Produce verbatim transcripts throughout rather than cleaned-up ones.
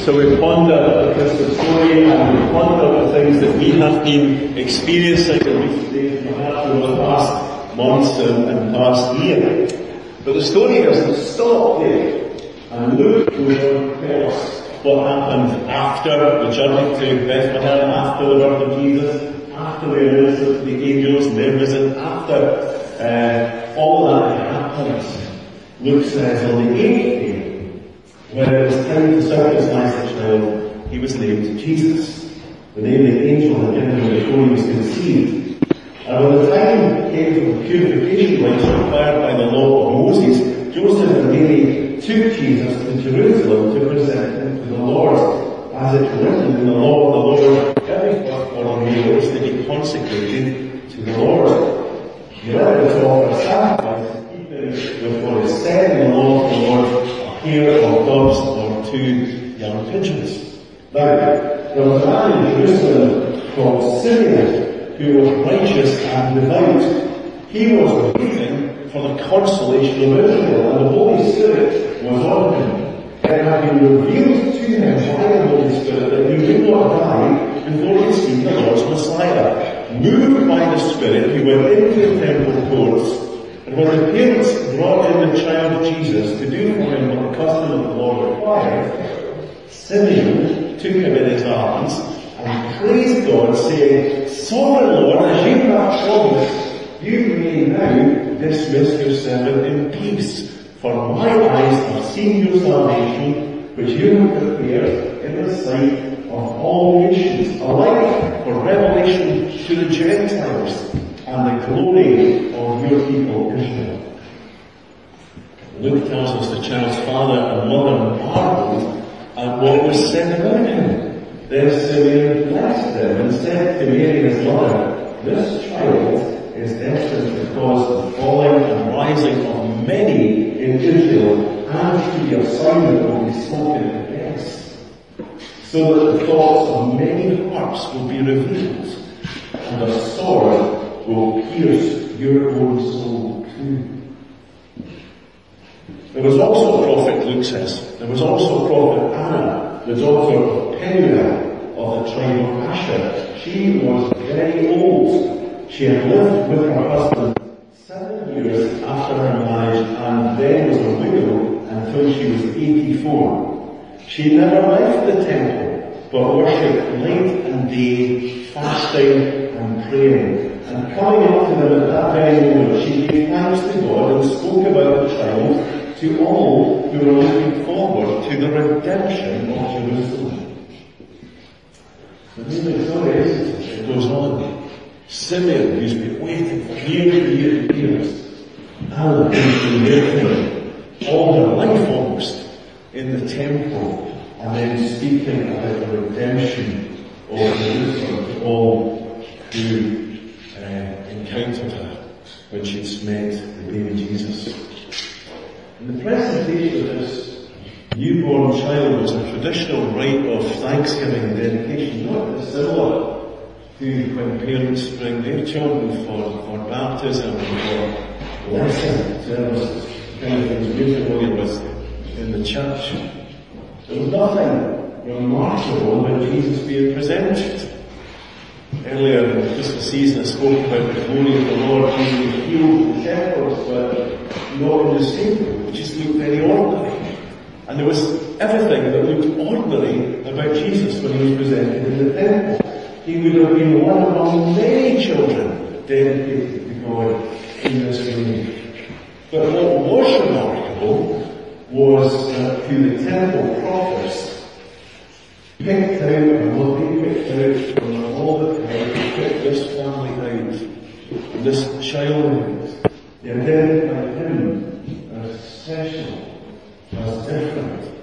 So we ponder the Christmas story and we ponder the things that we have been experiencing in recent days, perhaps over the past months and, and past year. But the story doesn't stop there. And Luke will tell us what happened after the journey to Bethlehem, after the birth of Jesus, after the announcement of the angels and their visit, after uh, all that happened. Luke says on the eighth day, when it was time to circumcise the child, he was named Jesus, the name the angel had given him before he was conceived. And when the time came for the purification rites required by the law of Moses, Joseph and Mary took Jesus to Jerusalem to present him to the Lord. As it's written in the law of the Lord, every firstborn male is to be consecrated to the Lord. He let us offer sacrifice in keeping with what is said in the law of the Lord, a pair of doves or two young pigeons. Now, there was a man in Jerusalem called Simeon, who was righteous and devout. He was waiting for the consolation of Israel, and the Holy Spirit was on him. It had been revealed to him by the Holy Spirit that he would not die before he seen the Lord's Messiah. Moved by the Spirit, he went into the temple courts, and when the parents brought in the child Jesus to do for him what the custom of the law required, Simeon took him in his arms and praised God, saying, Sovereign Lord, as you have promised, you may now dismiss your servant in peace. For my eyes have seen your salvation, which you have prepared in the sight of all nations, a light for revelation to the Gentiles, and the glory of your people Israel. Luke tells us the child's father and mother marveled at what was said about him. Then Simeon blessed them and said to Mary his mother, This child is destined to cause the falling and rising of many in Israel, and to be a sign that will be spoken against, so that the thoughts of many hearts will be revealed, and a sword will pierce your own soul too. There was also a prophet, Luke says, there was also a prophet Anna, the daughter of Penuel of the tribe of Asher. She was very old. She had lived with her husband seven years after her marriage, and then was a widow until she was eighty-four. She never left the temple, but worshipped night and day, fasting and praying. And coming up to them at that very moment, she gave thanks to God and spoke about the child to all who were looking forward to the redemption of Jerusalem. So this is so amazing. It goes on. Simeon, who's been waiting for years and years, Anna, who's been waiting all her life almost in the temple, and then speaking about the redemption of Jerusalem to all who uh, encountered her when she'd met the baby Jesus. And the presentation of this newborn child was a traditional rite of thanksgiving and dedication, not dissimilar to when parents bring their children for, for baptism or for blessing services, the kind of things we're familiar with in the church. There was nothing remarkable about Jesus being presented. Earlier in the Christmas season I spoke about the glory of the Lord. Jesus healed the shepherds, but not in the stable. It just looked very ordinary. And there was everything that looked ordinary about Jesus when he was presented in the temple. He would have been one among many children dedicated to God in this way. But what was remarkable was that to the temple prophets, picked out and will be picked out from all the time, picked this family out, this child out. They identified him as special, as different.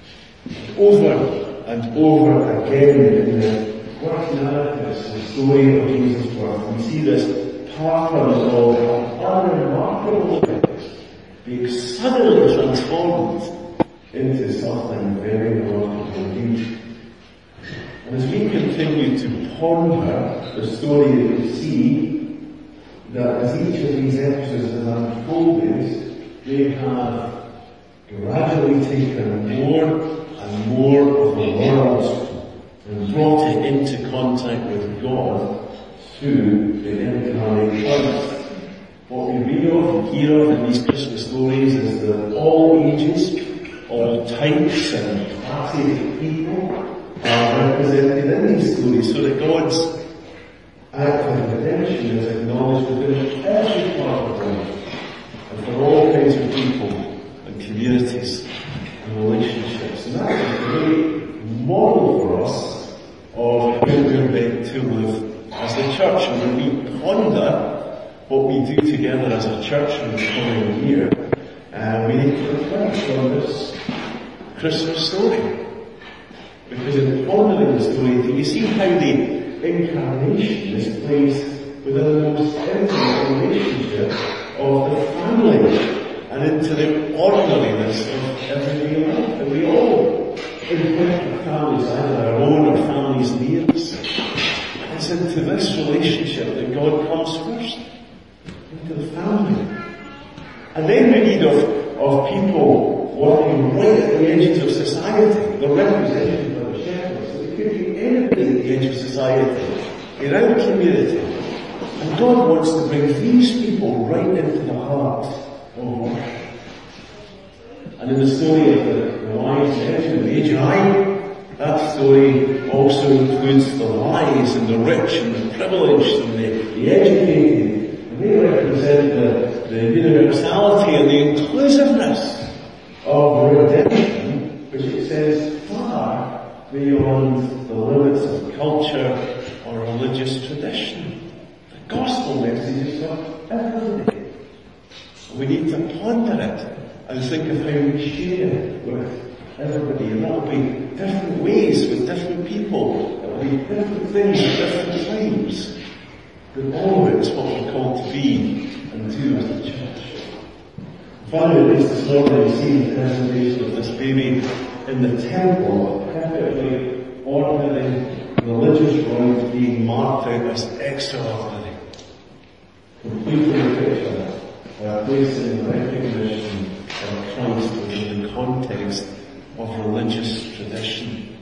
Over and over again in the work narratives, the story of Jesus' birth, we see this pattern of unremarkable things being suddenly transformed into something very remarkable indeed. And as we continue to ponder the story, we see that as each of these episodes has unfolded, they have gradually taken more and more of the world and brought it into contact with God through the incarnate Christ. What we read of and hear of in these Christmas stories is that all ages, all types and classes of people are represented in these stories, so that God's act of redemption is acknowledged within every part of life, and for all kinds of people and communities and relationships. And that is a great model for us of how we're meant to live as a church. And when we ponder what we do together as a church in the following year, uh, we need to reflect on this Christmas story. Because in pondering the story, do you see how the incarnation is placed within the most intimate relationship of the family and into the ordinariness of everyday life? And we all inhabit families, either our own or families near us. It's into this relationship that God comes first, into the family. And then we read of, of people walking right at the edges of society. They're represented by the shepherds. So they could be anybody at the edge of society, in our community. And God wants to bring these people right into the heart of worship. And in the story of the, the wise men, the Magi, that story also includes the wise and the rich and the privileged and the, the educated. And they represent the, the universality and the inclusiveness of redemption, which extends far beyond the limits of culture or religious tradition. The gospel message is for everybody. We need to ponder it and think of how we share it with everybody. And that will be different ways with different people. It will be different things at different times. But all of it is what we're called to be and do as a church. Finally, this morning we see the presentation of this baby in the temple, a perfectly ordinary religious rite being marked out as extraordinary. Completely a picture, a place in recognition of Christ within the context of religious tradition.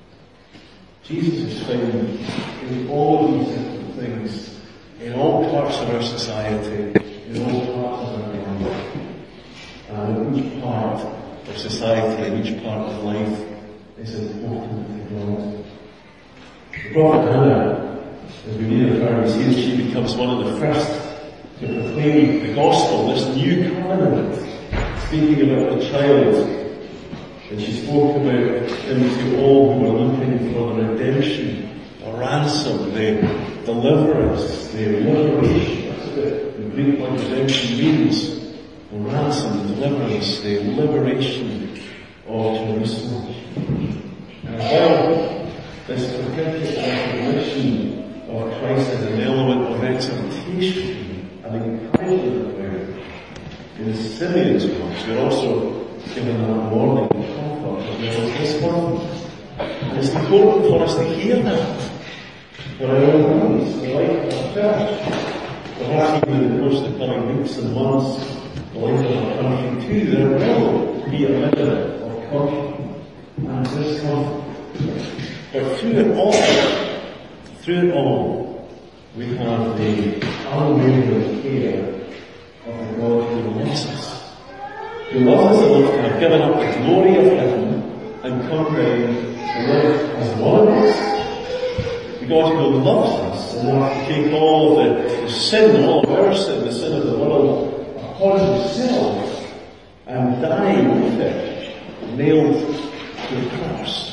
Jesus is found in all of these different things, in all parts of our society, in all parts of our life. And each part of society and each part of life is important to God. The prophet Hannah, as we read of her, we see that she becomes one of the first to proclaim the gospel, this new covenant, speaking about the child. And she spoke about him to all who were looking for the redemption, the ransom, the deliverance, the liberation. That's what the Greek word redemption means. The ransom, the deliverance, the liberation of Jerusalem. And while this particular recognition of Christ as an element of exaltation and encouragement about in Simeon's words, we're also given a warning and comfort as well as this one. And it's important for us to hear that for our own lives, the life of our church. Perhaps even in the course of the coming weeks and months, the life of our country too, there will be a measure of comfort and discomfort. But through it all, through it all, we have the unwavering care of the God who loves us. Who loves us enough to have given up the glory of heaven and come down to live as one of us. The God who loves us enough to take all of the, the sin, all of our sin, the sin of the world, upon himself and die with it, nailed to the cross.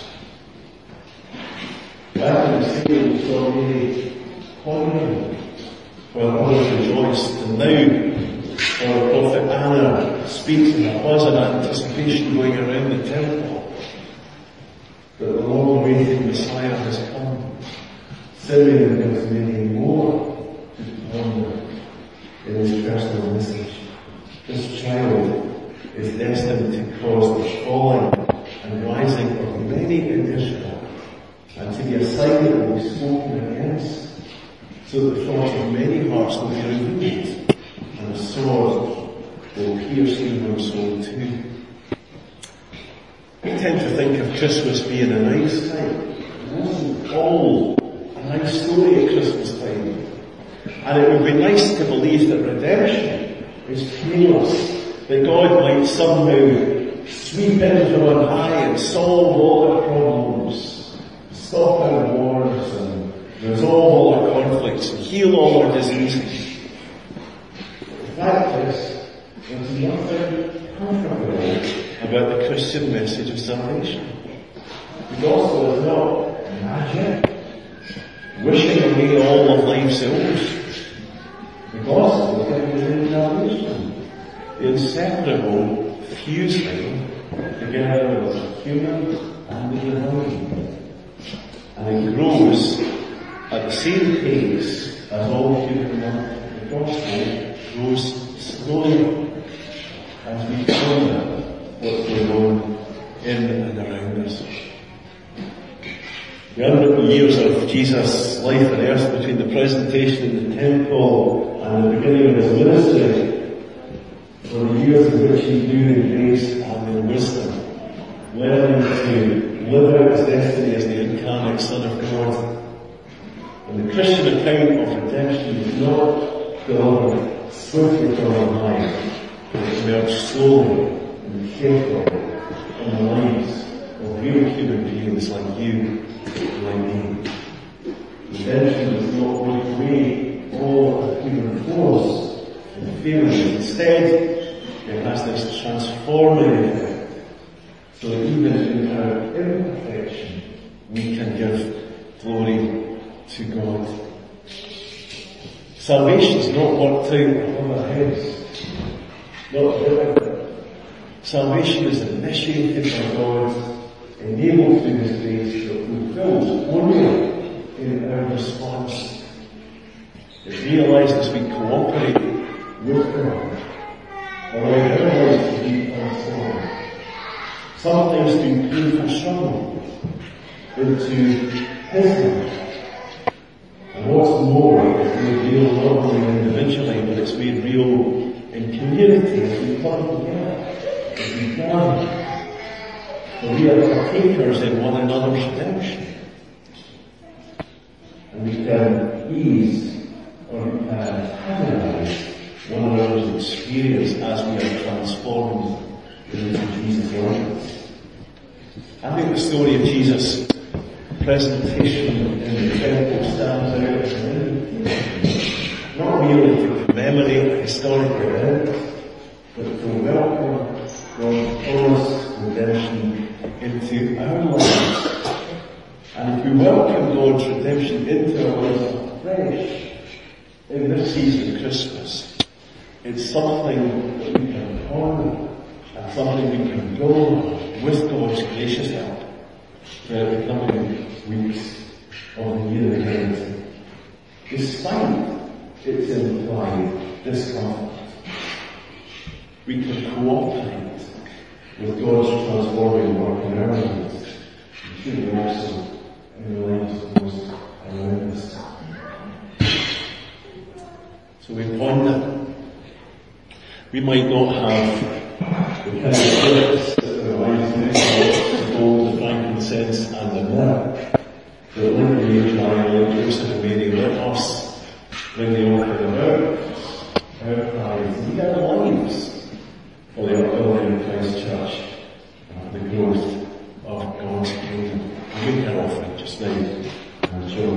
Back in the city we saw really honoring while others rejoiced, and now our prophet Anna speaks in a buzz and anticipation going around the temple that the long-awaited Messiah has come. Simeon gives many more to ponder in his personal message. This child is destined to cause the falling and rising of many in Israel, and to be a sign that will be spoken against, so that the thoughts of many hearts will be removed, and the sword will pierce even our soul too. tend to think of Christmas being a nice time. It wasn't all a nice story at Christmas time. And it would be nice to believe that redemption is painless, that God might somehow sweep in from on high and solve all our problems, stop our wars and resolve all our conflicts and heal all our diseases. The fact is, there's nothing comfortable about the Christian message of salvation. The gospel is not magic, wishing away all of life's ills. The gospel is in salvation, the inseparable fusing together of the human and the divine. And it grows at the same pace as all human life. The gospel grows slowly as we ponder what's going on in and around us. The unwritten years of Jesus' life on earth between the presentation in the temple and the beginning of his ministry were the years in which he grew in grace and in wisdom, learning to live out his destiny as the incarnate Son of God. And the Christian account of redemption is not delivered swiftly from on high, but it emerged slowly and carefully in the lives of real human beings like you and like me. Redemption does not break away all of human flaws and failings. Instead, it has this transforming effect, so that even in our imperfection, we can give glory to God. Salvation is not worked out on our heads, not different. Salvation is initiated by God, enabled through his grace, but fulfilled only in our response. It realizes we cooperate with God, allowing our lives to be transformed. Sometimes through painful struggle into his life. And what's more, it's made real not only individually, but it's made real in community as we come together, as we gather. For we are partakers in one another's redemption. And we can ease or we can harmonize one another's experience as we are transformed into Jesus' likeness. I think the story of Jesus' presentation in the temple stands out as an invitation, not merely to commemorate a historical event, but to welcome God's promised redemption into our lives. And if we welcome God's redemption into our lives afresh in this season of Christmas, it's something that we can honour and something we can go with God's gracious help throughout the coming weeks of the year ahead, despite its implied discomfort. We can cooperate with God's transforming work in our lives, including also in the lives of those around us. So we ponder. We might not have the kind of gifts that the wise men had, the gold, the frankincense, and the myrrh. But like the angel, like Joseph and Mary, let us bring the offering of our, our prize, and our lives for the upbuilding of Christ's church and the growth of God's kingdom. We make our offering just now, and I'm sure